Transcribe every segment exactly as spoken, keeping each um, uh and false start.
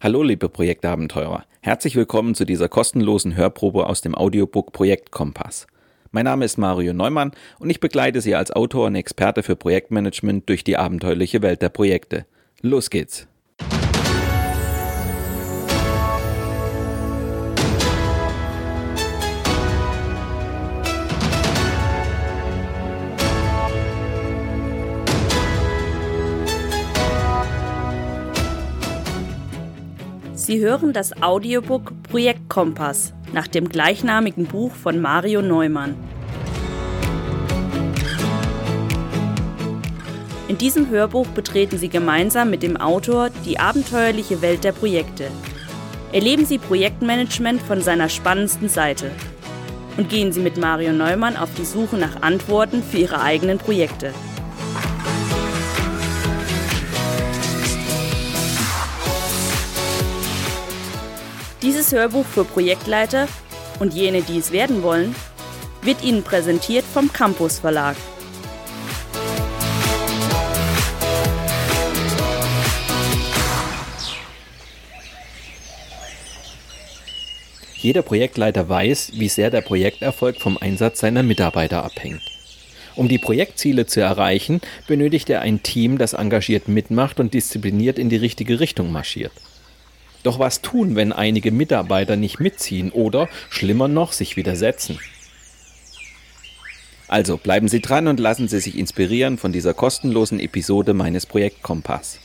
Hallo liebe Projektabenteurer, herzlich willkommen zu dieser kostenlosen Hörprobe aus dem Audiobook Projekt Kompass. Mein Name ist Mario Neumann und ich begleite Sie als Autor und Experte für Projektmanagement durch die abenteuerliche Welt der Projekte. Los geht's! Sie hören das Audiobook Projekt Kompass nach dem gleichnamigen Buch von Mario Neumann. In diesem Hörbuch betreten Sie gemeinsam mit dem Autor die abenteuerliche Welt der Projekte. Erleben Sie Projektmanagement von seiner spannendsten Seite und gehen Sie mit Mario Neumann auf die Suche nach Antworten für Ihre eigenen Projekte. Dieses Hörbuch für Projektleiter und jene, die es werden wollen, wird Ihnen präsentiert vom Campus Verlag. Jeder Projektleiter weiß, wie sehr der Projekterfolg vom Einsatz seiner Mitarbeiter abhängt. Um die Projektziele zu erreichen, benötigt er ein Team, das engagiert mitmacht und diszipliniert in die richtige Richtung marschiert. Doch was tun, wenn einige Mitarbeiter nicht mitziehen oder, schlimmer noch, sich widersetzen? Also bleiben Sie dran und lassen Sie sich inspirieren von dieser kostenlosen Episode meines Projekt Kompass.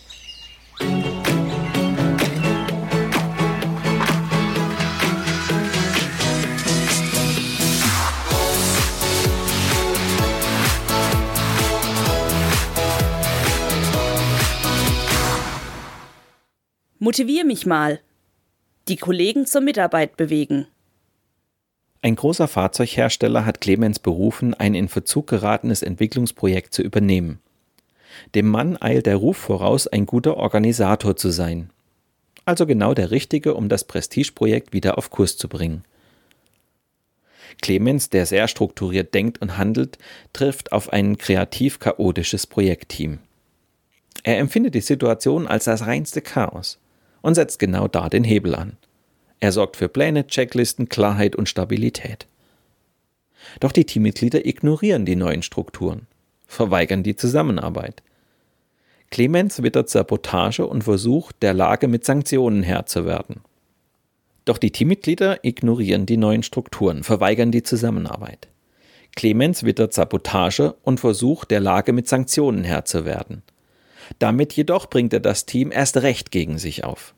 Motivier mich mal. Die Kollegen zur Mitarbeit bewegen. Ein großer Fahrzeughersteller hat Clemens berufen, ein in Verzug geratenes Entwicklungsprojekt zu übernehmen. Dem Mann eilt der Ruf voraus, ein guter Organisator zu sein. Also genau der Richtige, um das Prestigeprojekt wieder auf Kurs zu bringen. Clemens, der sehr strukturiert denkt und handelt, trifft auf ein kreativ-chaotisches Projektteam. Er empfindet die Situation als das reinste Chaos und setzt genau da den Hebel an. Er sorgt für Pläne, Checklisten, Klarheit und Stabilität. Doch die Teammitglieder ignorieren die neuen Strukturen, verweigern die Zusammenarbeit. Clemens wittert Sabotage und versucht, der Lage mit Sanktionen Herr zu werden. Doch die Teammitglieder ignorieren die neuen Strukturen, verweigern die Zusammenarbeit. Clemens wittert Sabotage und versucht, der Lage mit Sanktionen Herr zu werden. Damit jedoch bringt er das Team erst recht gegen sich auf.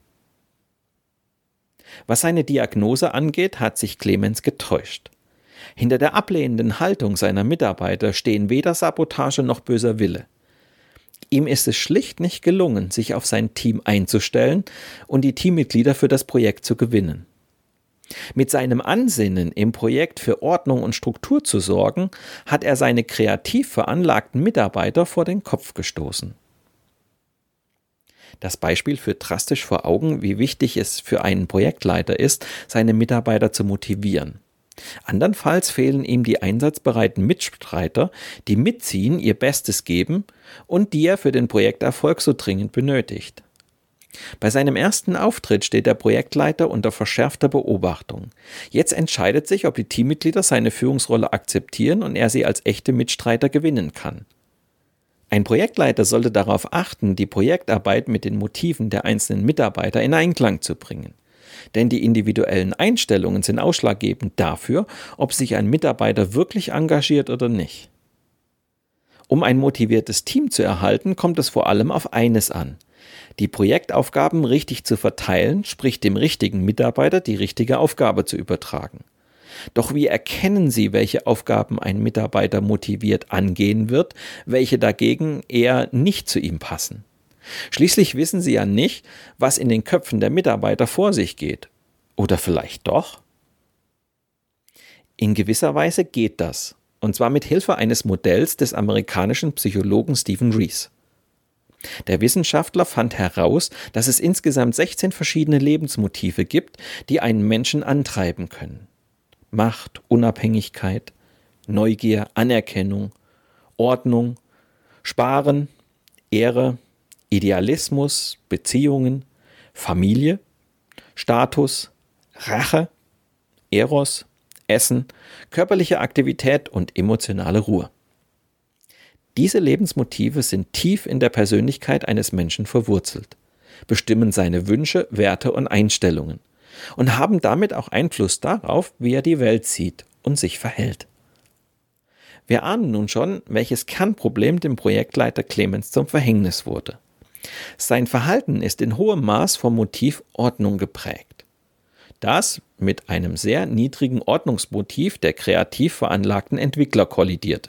Was seine Diagnose angeht, hat sich Clemens getäuscht. Hinter der ablehnenden Haltung seiner Mitarbeiter stehen weder Sabotage noch böser Wille. Ihm ist es schlicht nicht gelungen, sich auf sein Team einzustellen und die Teammitglieder für das Projekt zu gewinnen. Mit seinem Ansinnen, im Projekt für Ordnung und Struktur zu sorgen, hat er seine kreativ veranlagten Mitarbeiter vor den Kopf gestoßen. Das Beispiel führt drastisch vor Augen, wie wichtig es für einen Projektleiter ist, seine Mitarbeiter zu motivieren. Andernfalls fehlen ihm die einsatzbereiten Mitstreiter, die mitziehen, ihr Bestes geben und die er für den Projekterfolg so dringend benötigt. Bei seinem ersten Auftritt steht der Projektleiter unter verschärfter Beobachtung. Jetzt entscheidet sich, ob die Teammitglieder seine Führungsrolle akzeptieren und er sie als echte Mitstreiter gewinnen kann. Ein Projektleiter sollte darauf achten, die Projektarbeit mit den Motiven der einzelnen Mitarbeiter in Einklang zu bringen. Denn die individuellen Einstellungen sind ausschlaggebend dafür, ob sich ein Mitarbeiter wirklich engagiert oder nicht. Um ein motiviertes Team zu erhalten, kommt es vor allem auf eines an: die Projektaufgaben richtig zu verteilen, sprich dem richtigen Mitarbeiter die richtige Aufgabe zu übertragen. Doch wie erkennen Sie, welche Aufgaben ein Mitarbeiter motiviert angehen wird, welche dagegen eher nicht zu ihm passen? Schließlich wissen Sie ja nicht, was in den Köpfen der Mitarbeiter vor sich geht. Oder vielleicht doch? In gewisser Weise geht das, und zwar mit Hilfe eines Modells des amerikanischen Psychologen Stephen Rees. Der Wissenschaftler fand heraus, dass es insgesamt sechzehn verschiedene Lebensmotive gibt, die einen Menschen antreiben können. Macht, Unabhängigkeit, Neugier, Anerkennung, Ordnung, Sparen, Ehre, Idealismus, Beziehungen, Familie, Status, Rache, Eros, Essen, körperliche Aktivität und emotionale Ruhe. Diese Lebensmotive sind tief in der Persönlichkeit eines Menschen verwurzelt, bestimmen seine Wünsche, Werte und Einstellungen und haben damit auch Einfluss darauf, wie er die Welt sieht und sich verhält. Wir ahnen nun schon, welches Kernproblem dem Projektleiter Clemens zum Verhängnis wurde. Sein Verhalten ist in hohem Maß vom Motiv Ordnung geprägt. Das mit einem sehr niedrigen Ordnungsmotiv der kreativ veranlagten Entwickler kollidierte.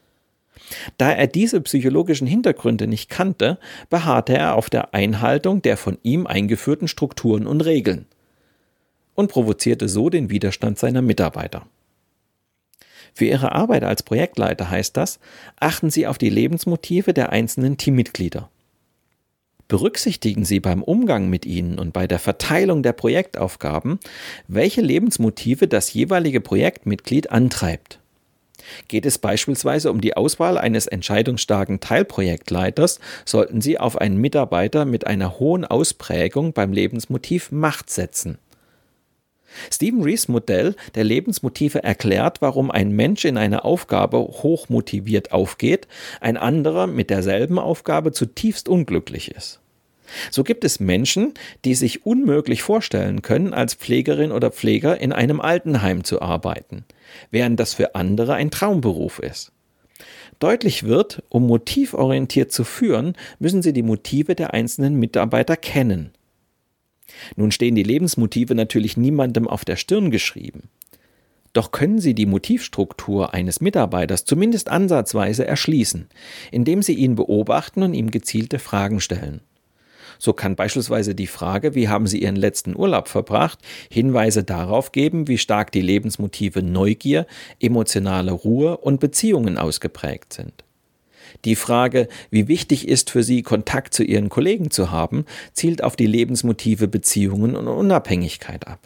Da er diese psychologischen Hintergründe nicht kannte, beharrte er auf der Einhaltung der von ihm eingeführten Strukturen und Regeln und provozierte so den Widerstand seiner Mitarbeiter. Für Ihre Arbeit als Projektleiter heißt das, achten Sie auf die Lebensmotive der einzelnen Teammitglieder. Berücksichtigen Sie beim Umgang mit ihnen und bei der Verteilung der Projektaufgaben, welche Lebensmotive das jeweilige Projektmitglied antreibt. Geht es beispielsweise um die Auswahl eines entscheidungsstarken Teilprojektleiters, sollten Sie auf einen Mitarbeiter mit einer hohen Ausprägung beim Lebensmotiv Macht setzen. Stephen Rees Modell der Lebensmotive erklärt, warum ein Mensch in einer Aufgabe hochmotiviert aufgeht, ein anderer mit derselben Aufgabe zutiefst unglücklich ist. So gibt es Menschen, die sich unmöglich vorstellen können, als Pflegerin oder Pfleger in einem Altenheim zu arbeiten, während das für andere ein Traumberuf ist. Deutlich wird, um motivorientiert zu führen, müssen Sie die Motive der einzelnen Mitarbeiter kennen. Nun stehen die Lebensmotive natürlich niemandem auf der Stirn geschrieben. Doch können Sie die Motivstruktur eines Mitarbeiters zumindest ansatzweise erschließen, indem Sie ihn beobachten und ihm gezielte Fragen stellen. So kann beispielsweise die Frage, wie haben Sie Ihren letzten Urlaub verbracht, Hinweise darauf geben, wie stark die Lebensmotive Neugier, emotionale Ruhe und Beziehungen ausgeprägt sind. Die Frage, wie wichtig ist für Sie, Kontakt zu Ihren Kollegen zu haben, zielt auf die Lebensmotive Beziehungen und Unabhängigkeit ab.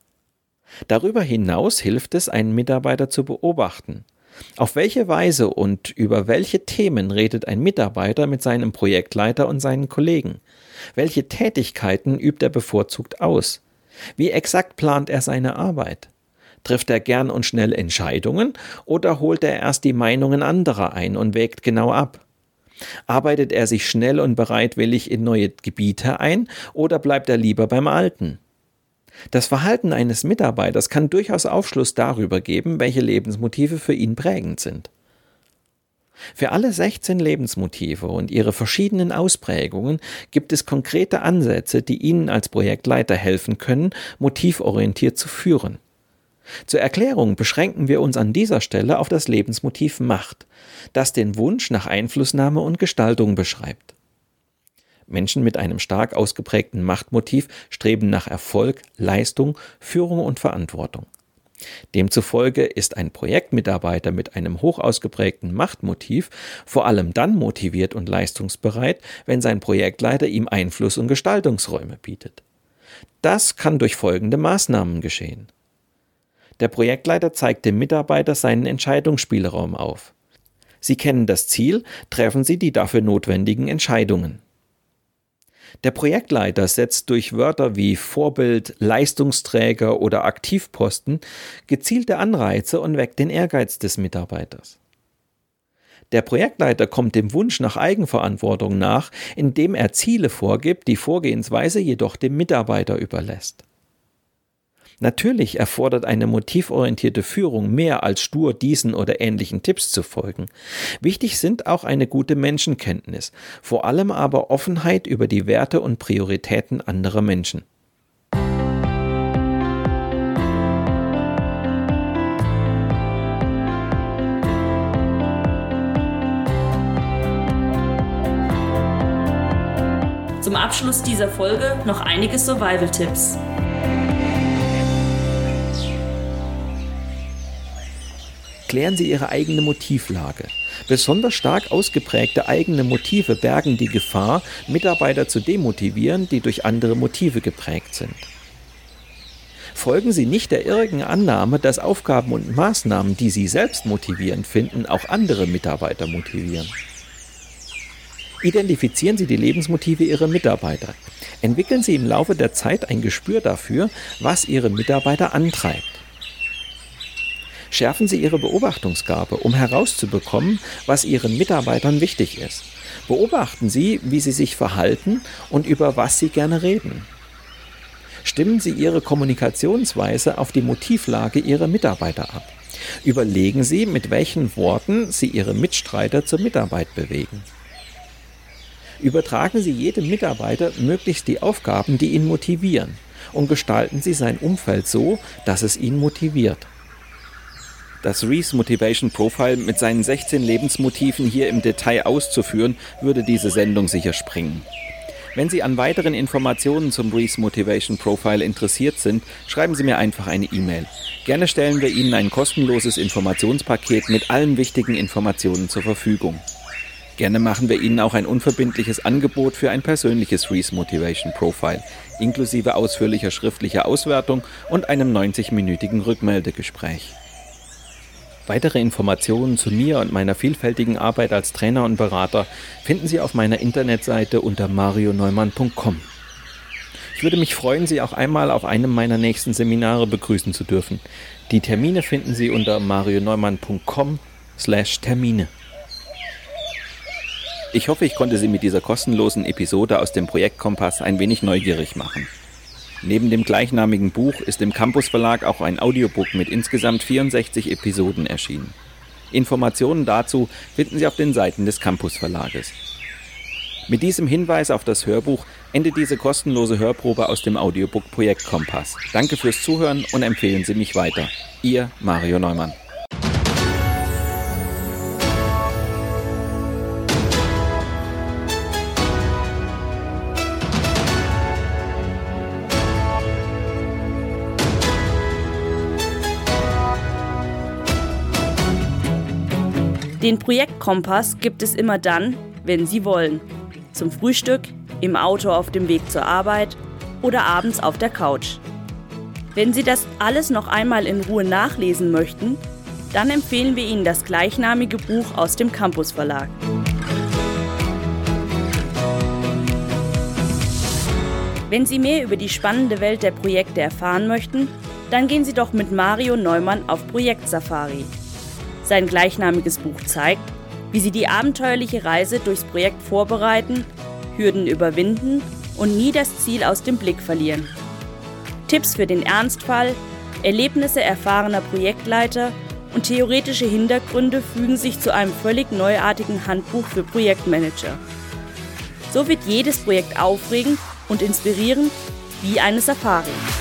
Darüber hinaus hilft es, einen Mitarbeiter zu beobachten. Auf welche Weise und über welche Themen redet ein Mitarbeiter mit seinem Projektleiter und seinen Kollegen? Welche Tätigkeiten übt er bevorzugt aus? Wie exakt plant er seine Arbeit? Trifft er gern und schnell Entscheidungen oder holt er erst die Meinungen anderer ein und wägt genau ab? Arbeitet er sich schnell und bereitwillig in neue Gebiete ein oder bleibt er lieber beim Alten? Das Verhalten eines Mitarbeiters kann durchaus Aufschluss darüber geben, welche Lebensmotive für ihn prägend sind. Für alle sechzehn Lebensmotive und ihre verschiedenen Ausprägungen gibt es konkrete Ansätze, die Ihnen als Projektleiter helfen können, motivorientiert zu führen. Zur Erklärung beschränken wir uns an dieser Stelle auf das Lebensmotiv Macht, das den Wunsch nach Einflussnahme und Gestaltung beschreibt. Menschen mit einem stark ausgeprägten Machtmotiv streben nach Erfolg, Leistung, Führung und Verantwortung. Demzufolge ist ein Projektmitarbeiter mit einem hoch ausgeprägten Machtmotiv vor allem dann motiviert und leistungsbereit, wenn sein Projektleiter ihm Einfluss- und Gestaltungsräume bietet. Das kann durch folgende Maßnahmen geschehen. Der Projektleiter zeigt dem Mitarbeiter seinen Entscheidungsspielraum auf. Sie kennen das Ziel, treffen Sie die dafür notwendigen Entscheidungen. Der Projektleiter setzt durch Wörter wie Vorbild, Leistungsträger oder Aktivposten gezielte Anreize und weckt den Ehrgeiz des Mitarbeiters. Der Projektleiter kommt dem Wunsch nach Eigenverantwortung nach, indem er Ziele vorgibt, die Vorgehensweise jedoch dem Mitarbeiter überlässt. Natürlich erfordert eine motivorientierte Führung mehr als stur diesen oder ähnlichen Tipps zu folgen. Wichtig sind auch eine gute Menschenkenntnis, vor allem aber Offenheit über die Werte und Prioritäten anderer Menschen. Zum Abschluss dieser Folge noch einige Survival-Tipps. Klären Sie Ihre eigene Motivlage. Besonders stark ausgeprägte eigene Motive bergen die Gefahr, Mitarbeiter zu demotivieren, die durch andere Motive geprägt sind. Folgen Sie nicht der irrigen Annahme, dass Aufgaben und Maßnahmen, die Sie selbst motivierend finden, auch andere Mitarbeiter motivieren. Identifizieren Sie die Lebensmotive Ihrer Mitarbeiter. Entwickeln Sie im Laufe der Zeit ein Gespür dafür, was Ihre Mitarbeiter antreibt. Schärfen Sie Ihre Beobachtungsgabe, um herauszubekommen, was Ihren Mitarbeitern wichtig ist. Beobachten Sie, wie sie sich verhalten und über was sie gerne reden. Stimmen Sie Ihre Kommunikationsweise auf die Motivlage Ihrer Mitarbeiter ab. Überlegen Sie, mit welchen Worten Sie Ihre Mitstreiter zur Mitarbeit bewegen. Übertragen Sie jedem Mitarbeiter möglichst die Aufgaben, die ihn motivieren, und gestalten Sie sein Umfeld so, dass es ihn motiviert. Das Reese Motivation Profile mit seinen sechzehn Lebensmotiven hier im Detail auszuführen, würde diese Sendung sicher sprengen. Wenn Sie an weiteren Informationen zum Reese Motivation Profile interessiert sind, schreiben Sie mir einfach eine E-Mail. Gerne stellen wir Ihnen ein kostenloses Informationspaket mit allen wichtigen Informationen zur Verfügung. Gerne machen wir Ihnen auch ein unverbindliches Angebot für ein persönliches Reese Motivation Profile, inklusive ausführlicher schriftlicher Auswertung und einem neunzig-minütigen Rückmeldegespräch. Weitere Informationen zu mir und meiner vielfältigen Arbeit als Trainer und Berater finden Sie auf meiner Internetseite unter mario neumann punkt com. Ich würde mich freuen, Sie auch einmal auf einem meiner nächsten Seminare begrüßen zu dürfen. Die Termine finden Sie unter mario neumann punkt com slash Termine. Ich hoffe, ich konnte Sie mit dieser kostenlosen Episode aus dem Projekt Kompass ein wenig neugierig machen. Neben dem gleichnamigen Buch ist im Campus Verlag auch ein Audiobook mit insgesamt vierundsechzig Episoden erschienen. Informationen dazu finden Sie auf den Seiten des Campus Verlages. Mit diesem Hinweis auf das Hörbuch endet diese kostenlose Hörprobe aus dem Audiobook Projekt Kompass. Danke fürs Zuhören und empfehlen Sie mich weiter. Ihr Mario Neumann. Den Projekt Kompass gibt es immer dann, wenn Sie wollen. Zum Frühstück, im Auto auf dem Weg zur Arbeit oder abends auf der Couch. Wenn Sie das alles noch einmal in Ruhe nachlesen möchten, dann empfehlen wir Ihnen das gleichnamige Buch aus dem Campus Verlag. Wenn Sie mehr über die spannende Welt der Projekte erfahren möchten, dann gehen Sie doch mit Mario Neumann auf Projektsafari. Sein gleichnamiges Buch zeigt, wie Sie die abenteuerliche Reise durchs Projekt vorbereiten, Hürden überwinden und nie das Ziel aus dem Blick verlieren. Tipps für den Ernstfall, Erlebnisse erfahrener Projektleiter und theoretische Hintergründe fügen sich zu einem völlig neuartigen Handbuch für Projektmanager. So wird jedes Projekt aufregend und inspirierend wie eine Safari.